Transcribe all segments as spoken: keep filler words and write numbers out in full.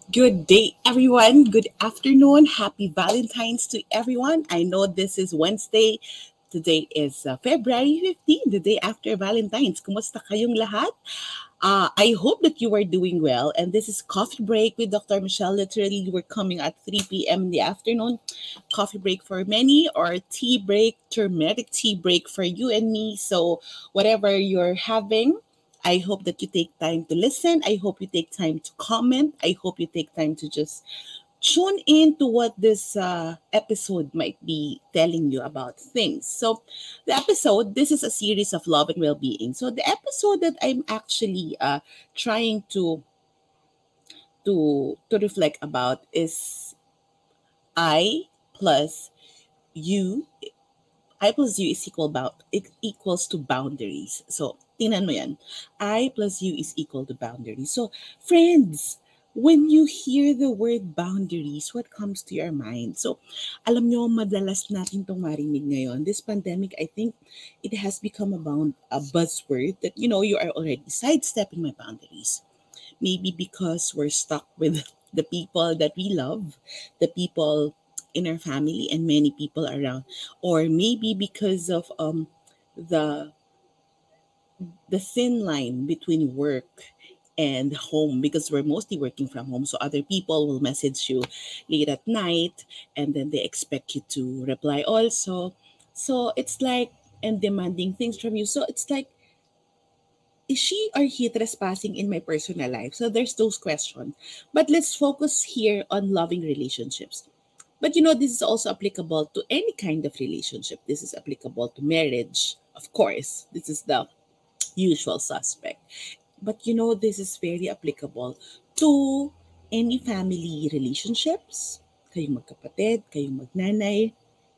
Good day, everyone. Good afternoon. Happy Valentine's to everyone. I know this is Wednesday. Today is uh, February fifteenth, the day after Valentine's. Kumusta kayong lahat? Uh, I hope that you are doing well. And this is Coffee Break with Doctor Michelle. Literally, we're coming at three p.m. in the afternoon. Coffee break for many, or tea break, turmeric tea break for you and me. So, whatever you're having, I hope that you take time to listen. I hope you take time to comment. I hope you take time to just tune in to what this uh, episode might be telling you about things. So, the episode, this is a series of love and well being. So, the episode that I'm actually uh, trying to to to reflect about is I plus you. I plus you is equal about it equals to boundaries. So, tingnan mo yan. I plus you is equal to boundaries. So, friends, when you hear the word boundaries, what comes to your mind? So, alam nyo, madalas natin itong marinig ngayon. This pandemic, I think it has become a, bound, a buzzword that, you know, you are already sidestepping my boundaries. Maybe because we're stuck with the people that we love, the people in our family and many people around, or maybe because of um the the thin line between work and home, because we're mostly working from home, so other people will message you late at night and then they expect you to reply also. So it's like, and demanding things from you, so it's like, is she or he trespassing in my personal life? So there's those questions. But let's focus here on loving relationships. But you know, this is also applicable to any kind of relationship. This is applicable to marriage, of course. This is the usual suspect. But you know, this is very applicable to any family relationships. Kayong magkapatid, kayong magnanay,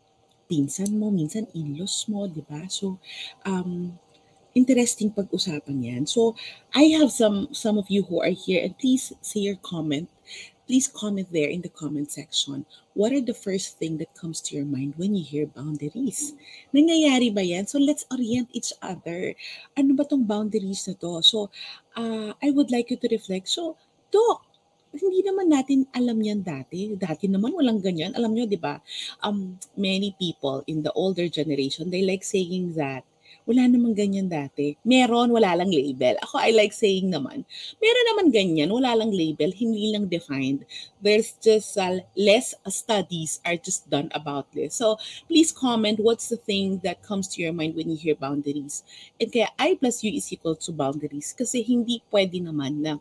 pinsan mo, minsan in-laws mo, di ba? So, um, interesting pag-usapan yan. So, I have some some of you who are here, and please say your comment. Please comment there in the comment section. What are the first thing that comes to your mind when you hear boundaries? Nangyayari ba yan? So, let's orient each other. Ano ba tong boundaries na to? So, uh, I would like you to reflect. So, Doc, hindi naman natin alam yan dati. Dati naman walang ganyan. Alam nyo, di ba? Um, many people in the older generation, they like saying that wala namang ganyan dati. Meron, wala lang label. Ako, I like saying naman, meron naman ganyan, wala lang label, hindi lang defined. There's just uh, less studies are just done about this. So, please comment what's the thing that comes to your mind when you hear boundaries. And kaya I plus U is equal to boundaries kasi hindi pwede naman na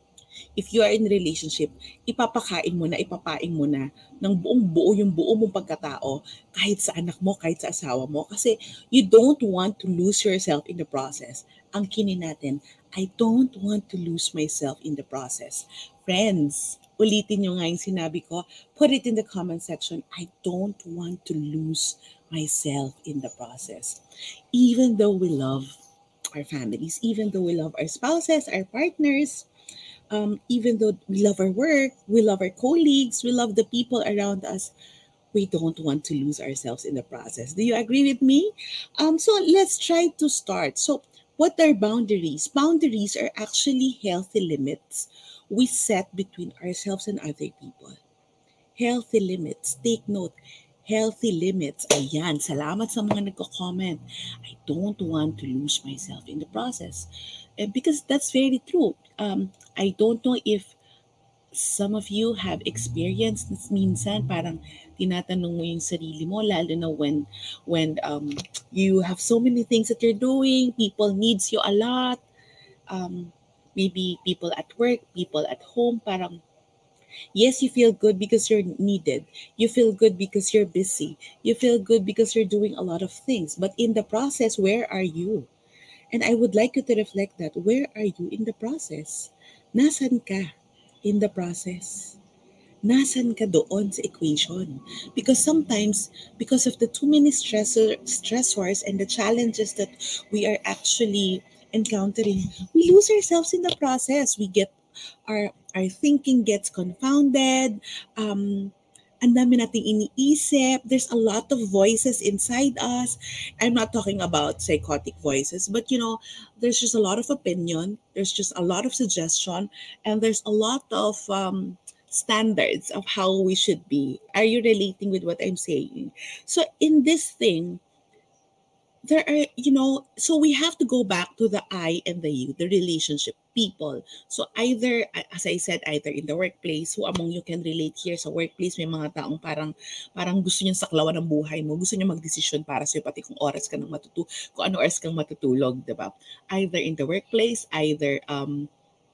if you are in a relationship, ipapakain mo na, ipapain mo na ng buong buo yung buo mong pagkatao kahit sa anak mo, kahit sa asawa mo. Kasi you don't want to lose yourself in the process. Ang kinin natin, I don't want to lose myself in the process. Friends, ulitin nyo nga yung sinabi ko, put it in the comment section, I don't want to lose myself in the process. Even though we love our families, even though we love our spouses, our partners, um, even though we love our work, we love our colleagues, we love the people around us, we don't want to lose ourselves in the process. Do you agree with me? Um, so let's try to start. So, what are boundaries? Boundaries are actually healthy limits we set between ourselves and other people. Healthy limits. Take note. Healthy limits. Ayan, salamat sa mga nagko-comment. I don't want to lose myself in the process. And because that's very true. Um, I don't know if some of you have experienced this minsan, parang tinatanong mo yung sarili mo, lalo na when, when um, you have so many things that you're doing, people needs you a lot, um, maybe people at work, people at home, parang yes, you feel good because you're needed. You feel good because you're busy. You feel good because you're doing a lot of things. But in the process, where are you? And I would like you to reflect that. Where are you in the process? Nasan ka in the process? Nasan ka doon sa equation? Because sometimes, because of the too many stressor, stressors and the challenges that we are actually encountering, we lose ourselves in the process. We get our our thinking gets confounded. Um, ang dami nating iniisip. There's a lot of voices inside us. I'm not talking about psychotic voices, but you know, there's just a lot of opinion. There's just a lot of suggestion, and there's a lot of um, standards of how we should be. Are you relating with what I'm saying? So in this thing, there are, you know, so we have to go back to the I and the you, the relationship, people. So either, as I said, either in the workplace, who among you can relate here sa workplace, may mga taong parang, parang gusto niyang saklawan ng buhay mo, gusto niya magdesisyon para sa'yo, pati kung oras ka nang matutu, kung ano oras kang matutulog, di ba? Either in the workplace, either, um,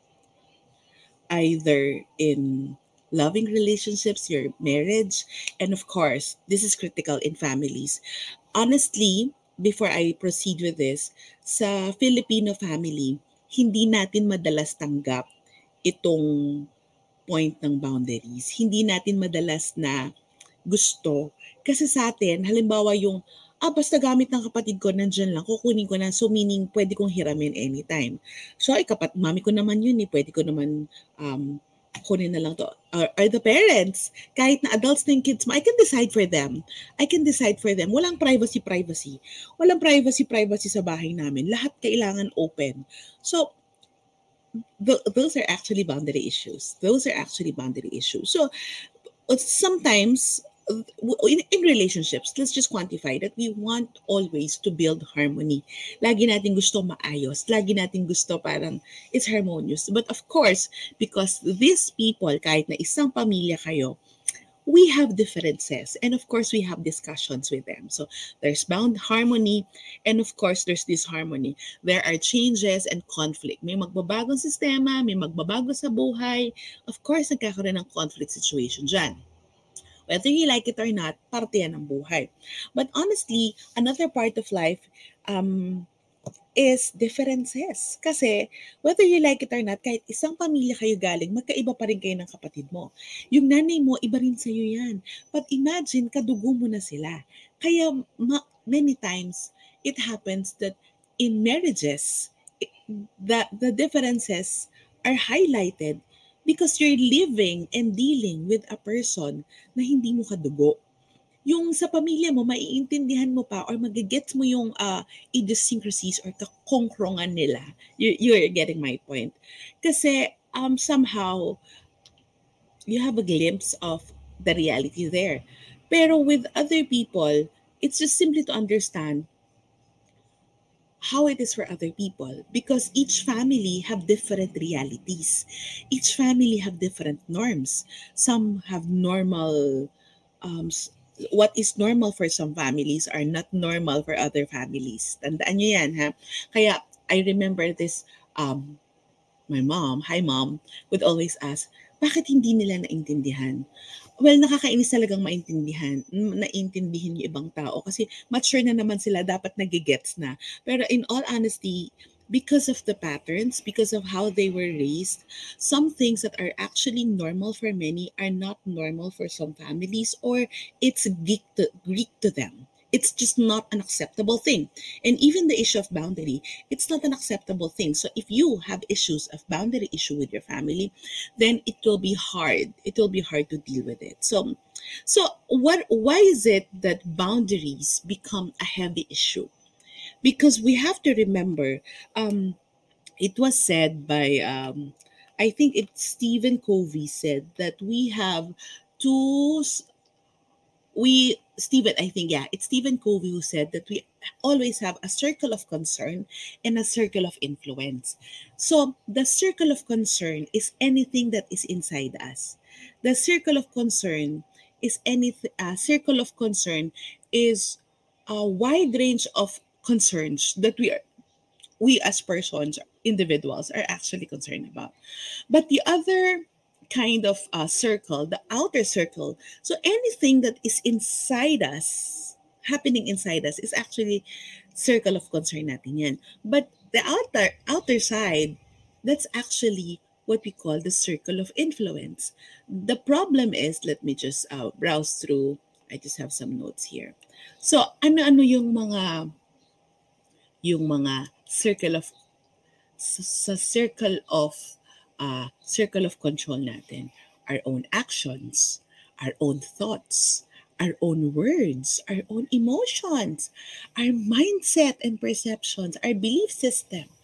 either in loving relationships, your marriage, and of course, this is critical in families. Honestly, before I proceed with this, sa Filipino family, hindi natin madalas tanggap itong point ng boundaries. Hindi natin madalas na gusto. Kasi sa atin, halimbawa yung, ah, basta gamit ng kapatid ko, nandyan lang, kukunin ko na. So meaning, pwede kong hiramin anytime. So ay, kapat, mami ko naman yun eh, pwede ko naman um, kunin na lang to. Or, or the parents, kahit na adults na yung kids mo, I can decide for them. I can decide for them. Walang privacy, privacy. Walang privacy, privacy sa bahay namin. Lahat kailangan open. So, th- those are actually boundary issues. Those are actually boundary issues. So, sometimes, in, in relationships, let's just quantify that we want always to build harmony. Lagi natin gusto maayos. Lagi natin gusto parang it's harmonious. But of course, because these people, kahit na isang pamilya kayo, we have differences. And of course, we have discussions with them. So there's bound harmony. And of course, there's disharmony. There are changes and conflict. May magbabagong sistema, may magbabago sa buhay. Of course, nagkakaroon ng conflict situation dyan. Whether you like it or not, parte yan ng buhay. But honestly, another part of life um, is differences. Kasi whether you like it or not, kahit isang pamilya kayo galing, magkaiba pa rin kayo ng kapatid mo. Yung nanay mo, iba rin sa'yo yan. But imagine, kadugo mo na sila. Kaya ma- many times, it happens that in marriages, it, the, the differences are highlighted because you're living and dealing with a person na hindi mo kadugo. Yung sa pamilya mo, maiintindihan mo pa or magigets mo yung uh, idiosyncrasies or kakongkrongan nila. You, you're getting my point. Kasi um, somehow, you have a glimpse of the reality there. Pero with other people, it's just simply to understand how it is for other people, because each family have different realities. Each family have different norms. Some have normal, um, what is normal for some families are not normal for other families. Tandaan nyo yan, ha? Kaya I remember this, um, my mom, hi mom, would always ask, bakit hindi nila naintindihan? Well, nakakainis talagang maintindihan, naintindihin yung ibang tao kasi mature na naman sila, dapat nagigets na. Pero in all honesty, because of the patterns, because of how they were raised, some things that are actually normal for many are not normal for some families, or it's Greek to, Greek to them. It's just not an acceptable thing. And even the issue of boundary, it's not an acceptable thing. So if you have issues of boundary issue with your family, then it will be hard. It will be hard to deal with it. So, so what? Why is it that boundaries become a heavy issue? Because we have to remember, um, it was said by, um, I think it's Stephen Covey said that we have two, we, Stephen, I think, yeah, it's Stephen Covey who said that we always have a circle of concern and a circle of influence. So the circle of concern is anything that is inside us. The circle of concern is anything, uh, circle of concern is a wide range of concerns that we are, we as persons, individuals, are actually concerned about. But the other kind of uh, circle, the outer circle, so anything that is inside us, happening inside us, is actually circle of concern natin yan. But the outer outer side, that's actually what we call the circle of influence. The problem is, let me just uh, browse through. I just have some notes here. So ano-ano yung mga yung mga circle of sa circle of uh, circle of control natin, our own actions, our own thoughts, our own words, our own emotions, our mindset and perceptions, our belief system.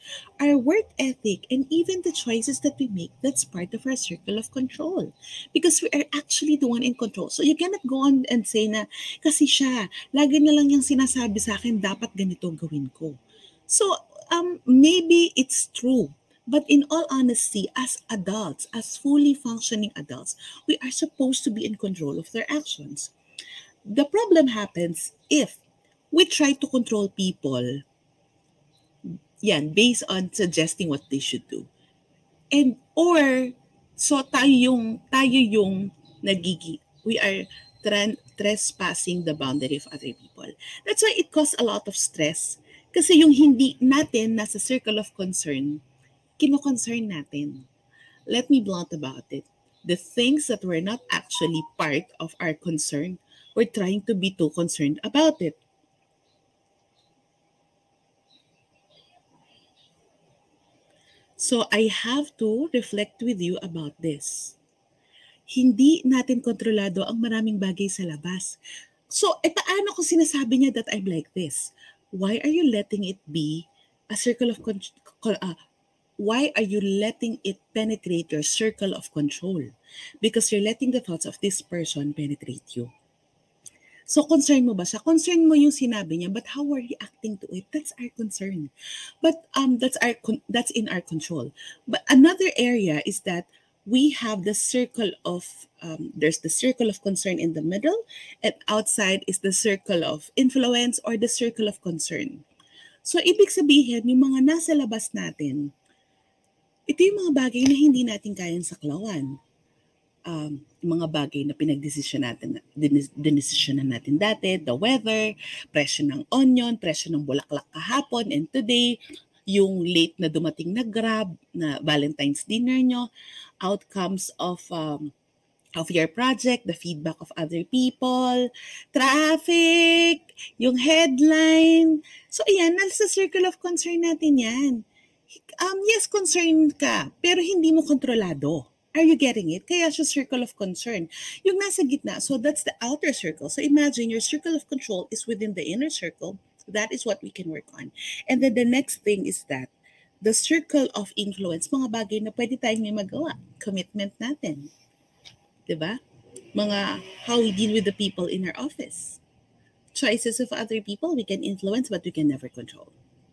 our work ethic, and even the choices that we make, that's part of our circle of control. Because we are actually the one in control. So you cannot go on and say na, kasi siya, lagi na lang yung sinasabi sa akin, dapat ganito gawin ko. So um, maybe it's true. But in all honesty, as adults, as fully functioning adults, we are supposed to be in control of their actions. The problem happens if we try to control people, yan, based on suggesting what they should do. And or so tayo yung tayo yung nagigi we are tran- trespassing the boundary of other people. That's why it causes a lot of stress. Kasi yung hindi natin nasa circle of concern, kino-concern natin. Let me blunt about it. The things that were not actually part of our concern, we're trying to be too concerned about it. So I have to reflect with you about this. Hindi natin kontrolado ang maraming bagay sa labas. So, e paano kung sinasabi niya that I'm like this? Why are you letting it be a circle of con- con- uh, why are you letting it penetrate your circle of control? Because you're letting the thoughts of this person penetrate you. So, concern mo ba siya? Concern mo yung sinabi niya, but how are you reacting to it? That's our concern. But um, that's our con- that's in our control. But another area is that we have the circle of um, there's the circle of concern in the middle, and outside is the circle of influence or the circle of concern. So, ibig sabihin, yung mga nasa labas natin, ito yung mga bagay na hindi natin kayang saklawan. Um, yung mga bagay na pinagdesisyon natin, dinesisyonan natin dati, the weather, presyo ng onion, presyo ng bulaklak kahapon and today, yung late na dumating na Grab, na Valentine's dinner nyo, outcomes of um, of your project, the feedback of other people, traffic, yung headline. So, ayan, nasa circle of concern natin yan. Um, yes, concerned ka, pero hindi mo kontrolado. Are you getting it? Kaya siya circle of concern. Yung nasa gitna, so that's the outer circle. So imagine your circle of control is within the inner circle. That is what we can work on. And then the next thing is that the circle of influence, mga bagay na pwede tayong may magawa. Commitment natin. Diba? Mga how we deal with the people in our office. Choices of other people we can influence but we can never control.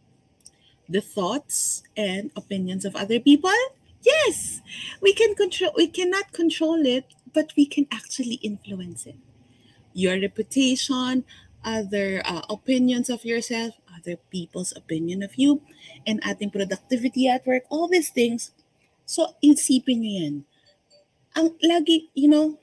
The thoughts and opinions of other people, yes, we can control. We cannot control it, but we can actually influence it. Your reputation, other uh, opinions of yourself, other people's opinion of you, and ating productivity at work, all these things. So, isipin nyo yan. Ang lagi, you know,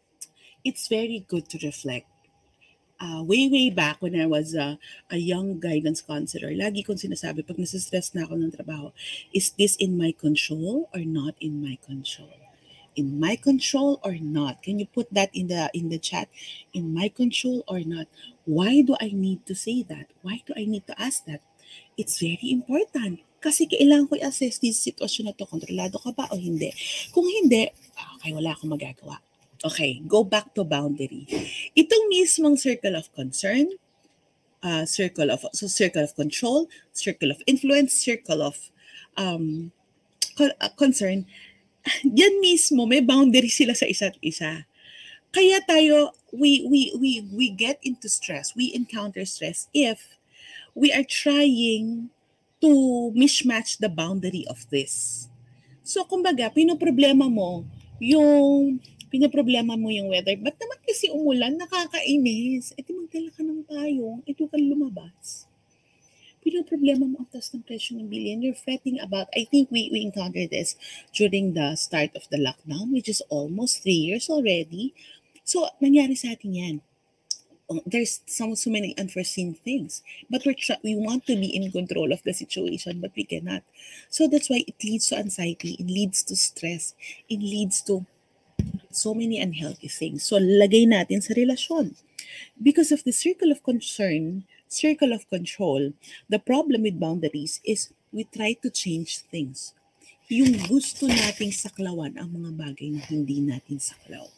it's very good to reflect. Uh, way, way back when I was uh, a young guidance counselor, lagi kong sinasabi, pag nasistress na ako ng trabaho, is this in my control or not in my control? In my control or not? Can you put that in the in the chat? In my control or not? Why do I need to say that? Why do I need to ask that? It's very important. Kasi kailangan ko i-assess this sitwasyon na to. Kontrolado ka ba o hindi? Kung hindi, okay, wala akong magagawa. Okay, go back to boundary. Itong mismong circle of concern, uh, circle of so circle of control, circle of influence, circle of um, co- uh, concern, yan mismo may boundary sila sa isa't isa. Kaya tayo we we we we get into stress, we encounter stress if we are trying to mismatch the boundary of this. So, kumbaga, pinoproblema mo yung, pinoproblema mo yung weather. Ba't naman kasi umulan, nakakainis? E di magdala ka ng payong, ito ka lumabas. Pinoproblema mo ang taas ng presyo ng bilhin. You're fretting about, I think we, we encountered this during the start of the lockdown, which is almost three years already. So, nangyari sa atin yan. There's so, so many unforeseen things, but we're tr- we want to be in control of the situation, but we cannot. So that's why it leads to anxiety, it leads to stress, it leads to so many unhealthy things. So lagay natin sa relasyon. Because of the circle of concern, circle of control, the problem with boundaries is we try to change things. Yung gusto nating saklawan ang mga bagay na hindi natin saklaw.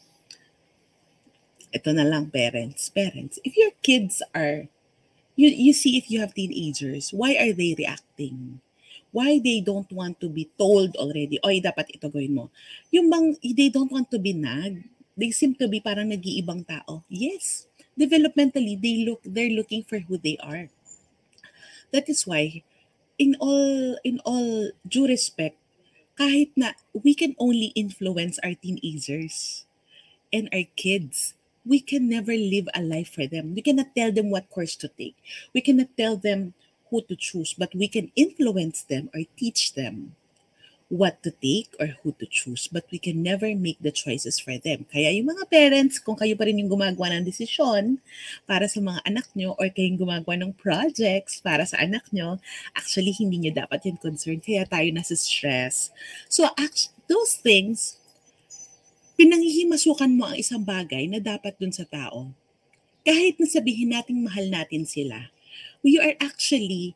Ito na lang, parents. Parents, if your kids are, you, you see if you have teenagers, why are they reacting? why they don't want to be told already, oy, dapat ito gawin mo. Yung bang, they don't want to be nagged. They seem to be parang nag-iibang tao. Yes, developmentally, they look, they're looking for who they are. That is why, in all, in all due respect, kahit na we can only influence our teenagers and our kids, we can never live a life for them. We cannot tell them what course to take. We cannot tell them who to choose, but we can influence them or teach them what to take or who to choose, but we can never make the choices for them. Kaya yung mga parents, kung kayo pa rin yung gumagawa ng desisyon para sa mga anak nyo or kayong gumagawa ng projects para sa anak nyo, actually hindi nyo dapat yung concern. Kaya tayo nasa stress. So actually, those things, pinanghihimasukan mo ang isang bagay na dapat dun sa tao. Kahit na sabihin natin mahal natin sila, we are actually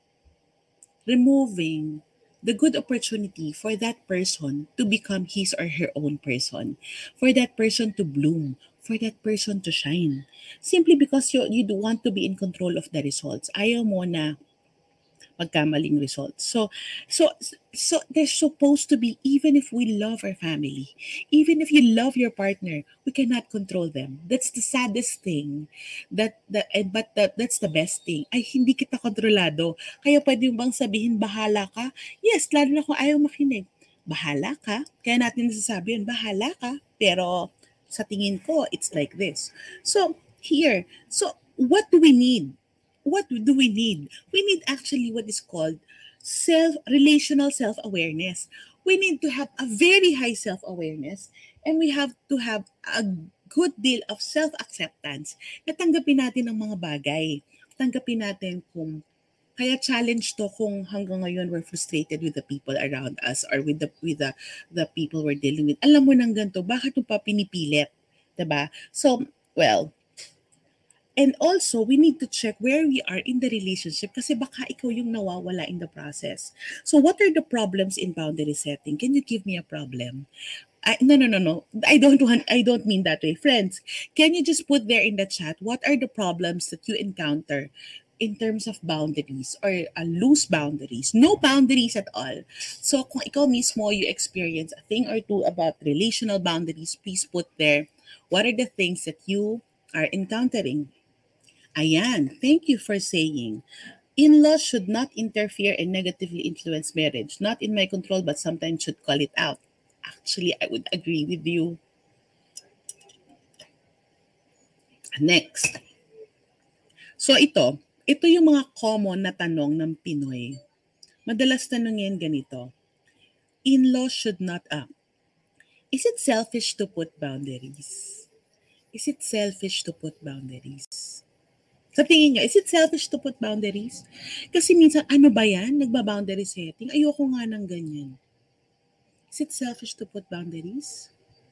removing the good opportunity for that person to become his or her own person, for that person to bloom, for that person to shine. Simply because you, you do want to be in control of the results. Ayaw mo na magkamaling results. So, so, so there's supposed to be, even if we love our family, even if you love your partner, we cannot control them. That's the saddest thing. That, that, and, but that, that's the best thing. Ay, hindi kita kontrolado. Kaya pwede bang sabihin, bahala ka? Yes, lalo na kung ayaw makinig. Bahala ka. Kaya natin nasasabi yun, bahala ka. Pero sa tingin ko, it's like this. So, here, so what do we need? What do we need? We need actually what is called self relational self-awareness. We need to have a very high self-awareness, and we have to have a good deal of self-acceptance. Natanggapin natin ang mga bagay. Tanggapin natin kung kaya challenge to kung hanggang ngayon we're frustrated with the people around us or with the with the the people we're dealing with. Alam mo nang ganito, bakit mo pa pinipilit? 'Di ba? So, well, and also, we need to check where we are in the relationship kasi baka ikaw yung nawawala in the process. So what are the problems in boundary setting? Can you give me a problem? I, no, no, no, no. I don't want, I don't mean that way. Friends, can you just put there in the chat, what are the problems that you encounter in terms of boundaries or uh, loose boundaries? No boundaries at all. So kung ikaw mismo, you experience a thing or two about relational boundaries, please put there, what are the things that you are encountering? Ayan, thank you for saying. In-laws should not interfere and negatively influence marriage. Not in my control, but sometimes should call it out. Actually, I would agree with you. Next. So ito, ito yung mga common na tanong ng Pinoy. Madalas tanongin ganito. In-laws should not act. Is it selfish to put boundaries? Is it selfish to put boundaries? Sa tingin niyo, is it selfish to put boundaries? Kasi minsan, ano ba yan? Nagba-boundary setting? Ayoko nga ng ganyan. Is it selfish to put boundaries?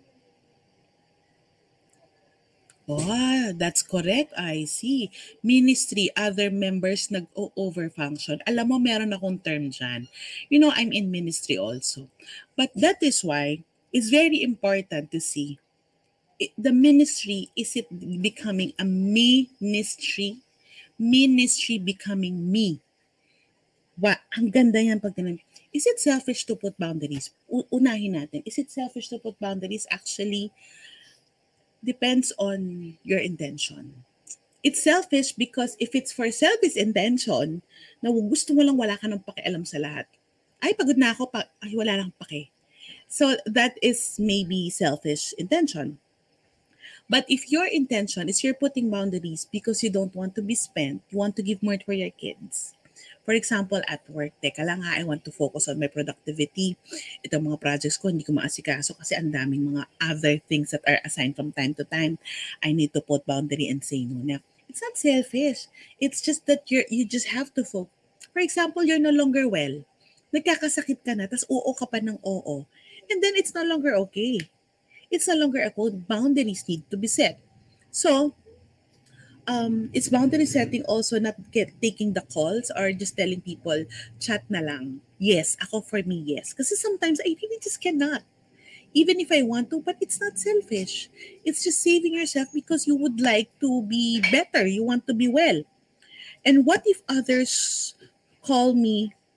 Oh, that's correct. I see. Ministry, other members nag-overfunction. Alam mo, meron akong term dyan. You know, I'm in ministry also. But that is why it's very important to see the ministry, is it becoming a ministry? Ministry becoming me. Wow, ang ganda yan pag tinanong. Is it selfish to put boundaries? U- unahin natin. Is it selfish to put boundaries? Actually, depends on your intention. It's selfish because if it's for selfish intention, na gusto mo lang wala ka ng pakialam sa lahat. Ay, pagod na ako, pa- ay, wala lang pake. So that is maybe selfish intention. But if your intention is you're putting boundaries because you don't want to be spent, you want to give more for your kids. For example, at work, teka lang ha, I want to focus on my productivity. Itong mga projects ko, hindi ko maasikaso kasi ang daming mga other things that are assigned from time to time. I need to put boundary and say no na. It's not selfish. It's just that you're, you just have to focus. For example, you're no longer well. Nagkakasakit ka na, tas oo ka pa ng oo. And then it's no longer okay. It's no longer a code. Boundaries need to be set. So, um, it's boundary setting also not get, taking the calls or just telling people, chat na lang. Yes, ako for me, yes. Kasi sometimes I really just cannot. Even if I want to, but it's not selfish. It's just saving yourself because you would like to be better. You want to be well. And what if others call me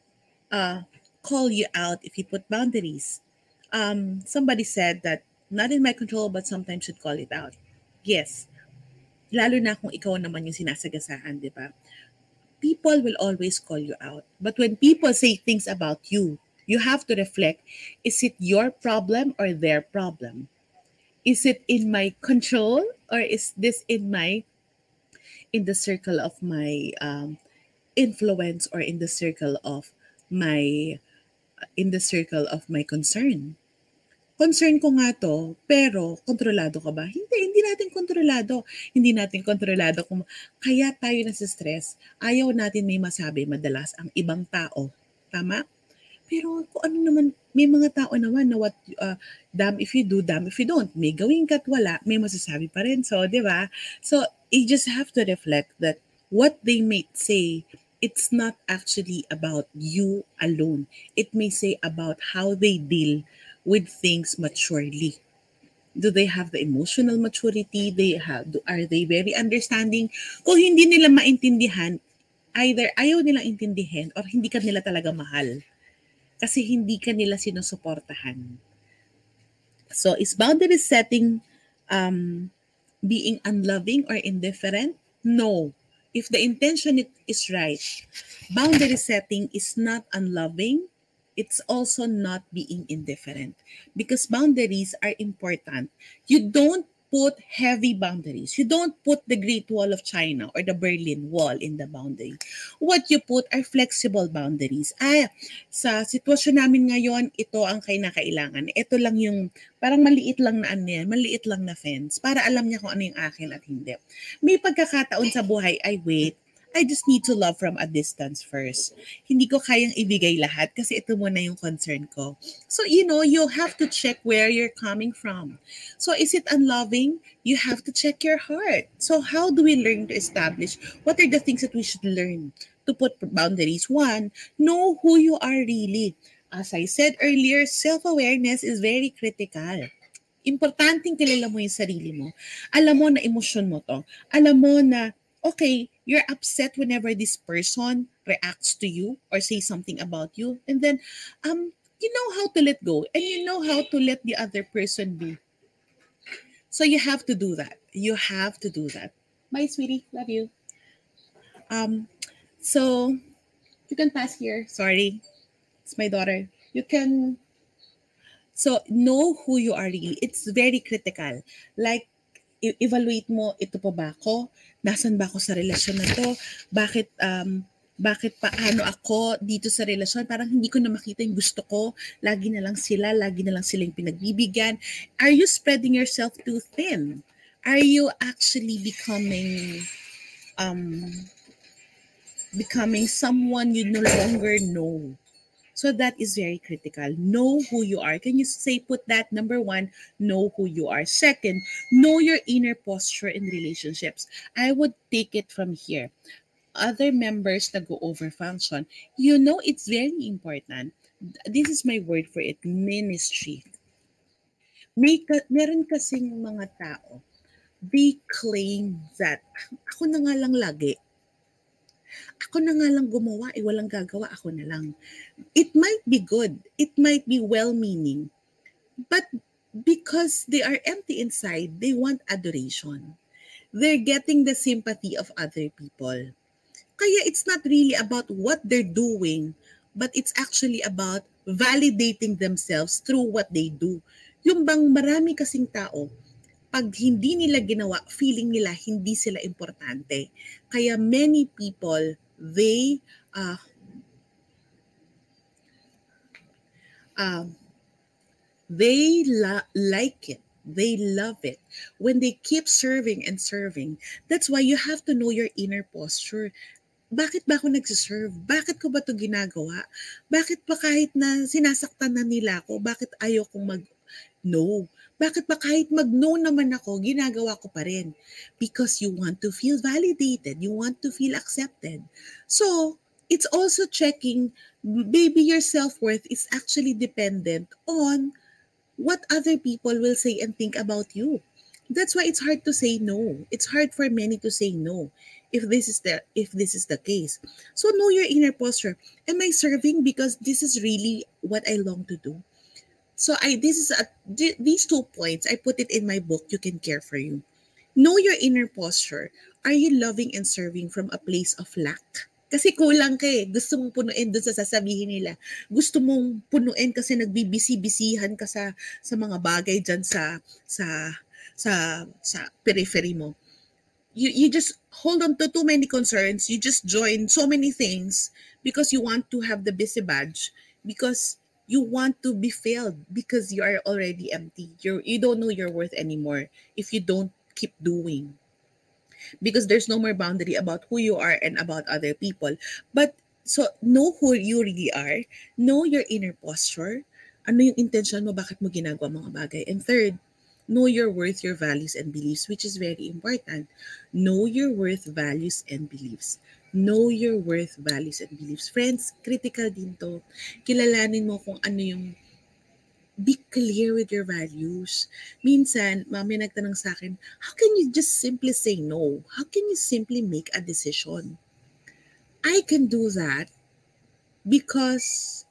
uh, call you out if you put boundaries. Um, somebody said that not in my control but sometimes should call it out. Yes, lalo na kung ikaw naman yung sinasagasaan, di ba? People will always call you out. But when people say things about you, you have to reflect, is it your problem or their problem? Is it in my control or is this in my in the circle of my um, influence or in the circle of my in the circle of my concern? Concern ko nga 'to, pero kontrolado ka ba? Hindi, hindi natin kontrolado. Hindi natin kontrolado kung kaya tayo nase-stress. Ayaw natin may masabi madalas ang ibang tao, tama? Pero kung ano naman, may mga tao naman na what, uh, damn if you do, damn if you don't. May gawin ka't wala, may masasabi pa rin. So, di ba? So, you just have to reflect that what they may say, it's not actually about you alone. It may say about how they deal with things maturely. Do they have the emotional maturity? They have, do, are they very understanding? Kung hindi nila maintindihan, either ayaw nilang intindihin or hindi ka nila talaga mahal. Kasi hindi ka nila sinusuportahan. So, is boundary setting um, being unloving or indifferent? No. If the intention is right, boundary setting is not unloving. It's also not being indifferent because boundaries are important. You don't put heavy boundaries. You don't put the Great Wall of China or the Berlin Wall in the boundary. What you put are flexible boundaries. Ay, sa sitwasyon namin ngayon, ito ang kinakailangan. Ito lang yung, parang maliit lang na ano yan, maliit lang na fence para alam niya kung ano yung akin at hindi. May pagkakataon sa buhay, ay wait, I just need to love from a distance first. Hindi ko kayang ibigay lahat kasi ito muna yung concern ko. So, you know, you have to check where you're coming from. So, is it unloving? You have to check your heart. So, how do we learn to establish? What are the things that we should learn to put boundaries? One, know who you are really. As I said earlier, self-awareness is very critical. Importanteng kilala mo yung sarili mo. Alam mo na emosyon mo to. Alam mo na okay, you're upset whenever this person reacts to you or say something about you. And then, um, you know how to let go and you know how to let the other person be. So you have to do that. You have to do that. Bye, sweetie. Love you. Um, so you can pass here. Sorry. It's my daughter. You can, so know who you are really. It's very critical. Like, evaluate mo, ito pa ba ako? Nasaan ba ako sa relasyon na to? Bakit, um, bakit paano ako dito sa relasyon? Parang hindi ko na makita yung gusto ko. Lagi na lang sila, lagi na lang sila yung pinagbibigyan. Are you spreading yourself too thin? Are you actually becoming, um, becoming someone you no longer know? So that is very critical. Know who you are. Can you say, put that number one, know who you are. Second, know your inner posture in relationships. I would take it from here. Other members that go over function, you know it's very important. This is my word for it, ministry. May ka, meron kasing mga tao, they claim that, ako na nga lang lagi. Ako na nga lang gumawa, eh walang gagawa, ako na lang. It might be good, it might be well-meaning, but because they are empty inside, they want adoration. They're getting the sympathy of other people. Kaya it's not really about what they're doing, but it's actually about validating themselves through what they do. Yung bang marami kasing tao, pag hindi nila ginawa, feeling nila hindi sila importante. Kaya many people, they uh, uh, they la- like it. They love it. When they keep serving and serving, that's why you have to know your inner posture. Bakit ba ako nagsiserve? Bakit ko ba ito ginagawa? Bakit pa kahit na sinasaktan na nila ako, bakit ayaw kong mag-no? Bakit ba kahit mag-no naman ako, ginagawa ko pa rin? Because you want to feel validated. You want to feel accepted. So, it's also checking, maybe your self-worth is actually dependent on what other people will say and think about you. That's why it's hard to say no. It's hard for many to say no if this is the if this is the case. So know your inner posture. Am I serving because this is really what I long to do? So I this is a, th- these two points I put it in my book, You Can Care for You. Know your inner posture. Are you loving and serving from a place of lack? Kasi kulang ka eh. Gusto mong punuin doon sa sasabihin nila. Gusto mong punuin kasi nagbibisi-bisihan ka sa sa mga bagay dyan sa sa sa sa periphery mo. You you just hold on to too many concerns. You just join so many things because you want to have the busy badge, because you want to be filled, because you are already empty. You you don't know your worth anymore if you don't keep doing, because there's no more boundary about who you are and about other people. But so know who you really are, know your inner posture, ano yung intention mo, bakit mo ginagawa mga bagay. And third, know your worth, your values and beliefs, which is very important. Know your worth, values and beliefs. Know your worth, values and beliefs. Friends, critical din to. Kilalanin mo kung ano yung, be clear with your values. Minsan, mami nagtanong sa akin, how can you just simply say no? How can you simply make a decision? I can do that because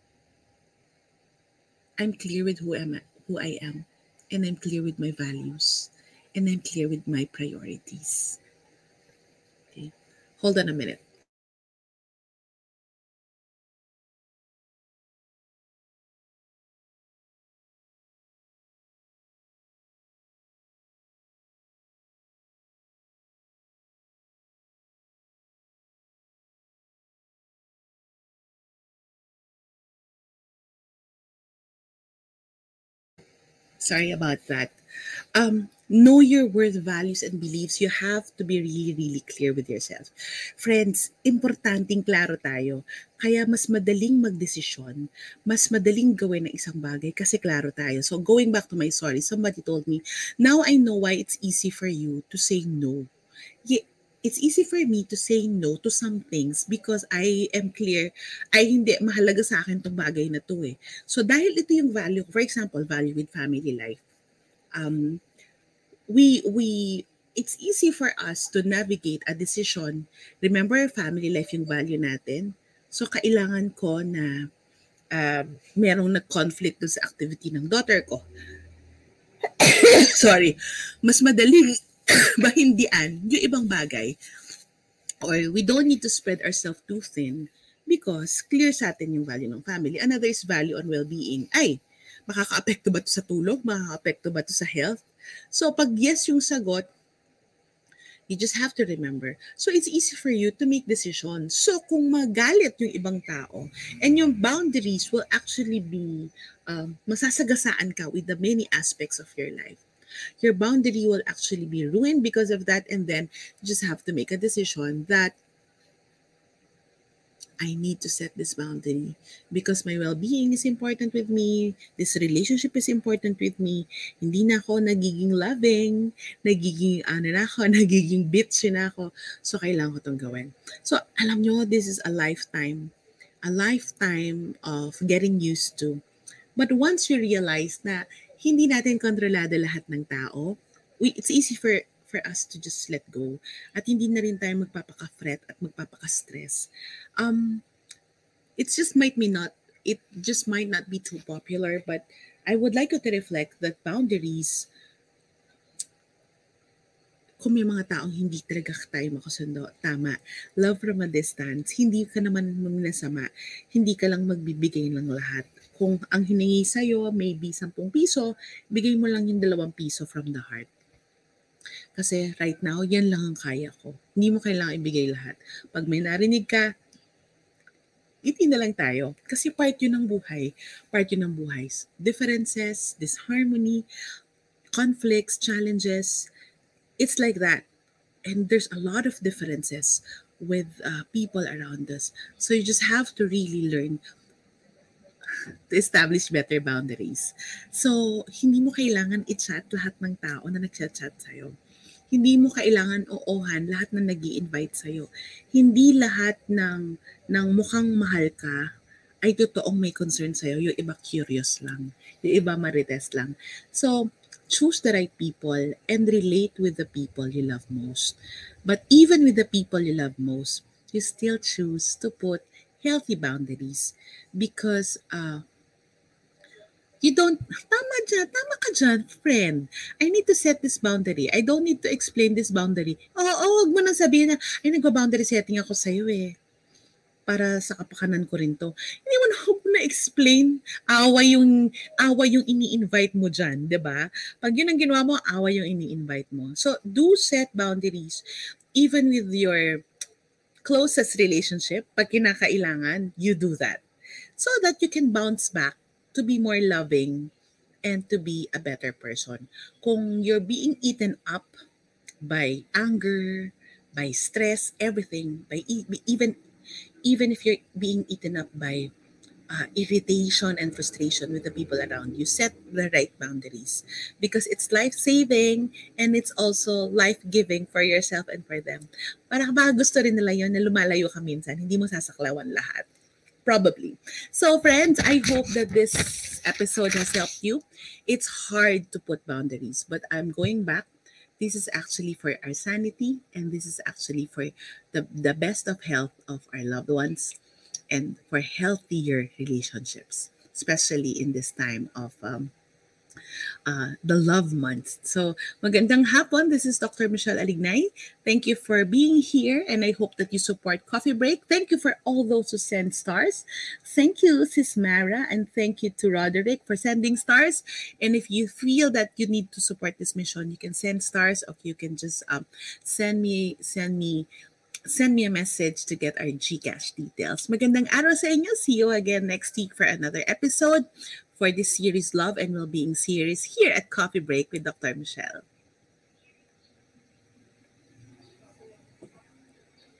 I'm clear with who am who I am, and I'm clear with my values, and I'm clear with my priorities. Okay? Hold on a minute. Sorry about that. Um, know your worth, values, and beliefs. You have to be really, really clear with yourself. Friends, importanteng klaro tayo. Kaya mas madaling magdesisyon, mas madaling gawin ng isang bagay kasi klaro tayo. So going back to my story, somebody told me, now I know why it's easy for you to say no. Yeah, it's easy for me to say no to some things because I am clear, ay hindi, mahalaga sa akin tong bagay na to eh. So dahil ito yung value, for example, value with family life, um, we, we, it's easy for us to navigate a decision. Remember, family life yung value natin. So kailangan ko na uh, merong nag-conflict dun sa activity ng daughter ko. Sorry. Mas madaling bahindian yung ibang bagay, or we don't need to spread ourselves too thin because clear sa atin yung value ng family. Another is value on well-being. Ay, makaka-apekto ba to sa tulog? Makaka-apekto ba to sa health? So pag yes yung sagot, you just have to remember. So it's easy for you to make decisions. So kung magalit yung ibang tao and yung boundaries will actually be, um, masasagasaan ka with the many aspects of your life. Your boundary will actually be ruined because of that, and then you just have to make a decision that I need to set this boundary because my well-being is important with me. This relationship is important with me. Hindi na ako nagiging loving, nagiging ano na ako, nagiging bitch na ako. So, kailangan ko itong gawin. So, alam nyo, this is a lifetime. A lifetime of getting used to. But once you realize na hindi natin kontrolado lahat ng tao, we, it's easy for for us to just let go. At hindi na rin tayo magpapaka-fret at magpapaka-stress. Um, it just might be not, it just might not be too popular, but I would like you to reflect that boundaries, kung may mga taong hindi talaga tayo makasundo, tama. Love from a distance, hindi ka naman minasama, hindi ka lang magbibigay ng lahat. Kung ang hiningi sa'yo, maybe sampung piso, bigay mo lang yung dalawang piso from the heart. Kasi right now, yan lang ang kaya ko. Hindi mo kailangan ibigay lahat. Pag may narinig ka, ngiti na lang tayo. Kasi part yun ng buhay. Part yun ng buhay. Differences, disharmony, conflicts, challenges, it's like that. And there's a lot of differences with uh, people around us. So you just have to really learn to establish better boundaries. So, hindi mo kailangan i-chat lahat ng tao na nag-chat-chat sa'yo. Hindi mo kailangan oohan lahat na nag-i-invite sa'yo. Hindi lahat ng, ng mukhang mahal ka ay totoong may concern sa'yo. Yung iba curious lang. Yung iba marites lang. So, choose the right people and relate with the people you love most. But even with the people you love most, you still choose to put healthy boundaries because uh, you don't, tama dyan, tama ka dyan, friend. I need to set this boundary. I don't need to explain this boundary. Oo, oh, wag mo nang sabihin na, ay, nagba-boundary setting ako sa'yo eh. Para sa kapakanan ko rin to. Hindi mo na ako na-explain. Awa yung, awa yung ini-invite mo dyan, di ba? Pag yun ang ginawa mo, awa yung ini-invite mo. So, do set boundaries even with your closest relationship. Pag kinakailangan, you do that. So that you can bounce back to be more loving and to be a better person. Kung you're being eaten up by anger, by stress, everything, by e- even even if you're being eaten up by uh, irritation and frustration with the people around you, set the right boundaries because it's life-saving and it's also life-giving for yourself and for them. Para ba gusto rin nila yun na lumalayo ka minsan, hindi mo sasaklawan lahat. Probably. So friends, I hope that this episode has helped you. It's hard to put boundaries, but I'm going back. This is actually for our sanity, and this is actually for the, the best of health of our loved ones and for healthier relationships, especially in this time of um, uh, the love month. So, magandang hapon. This is Doctor Michelle Alignay. Thank you for being here, and I hope that you support Coffee Break. Thank you for all those who send stars. Thank you, Sis Mara, and thank you to Roderick for sending stars. And if you feel that you need to support this mission, you can send stars, or you can just um, send me send me send me a message to get our GCash details. Magandang araw sa inyo. See you again next week for another episode for this series Love and Wellbeing series here at Coffee Break with Doctor Michelle.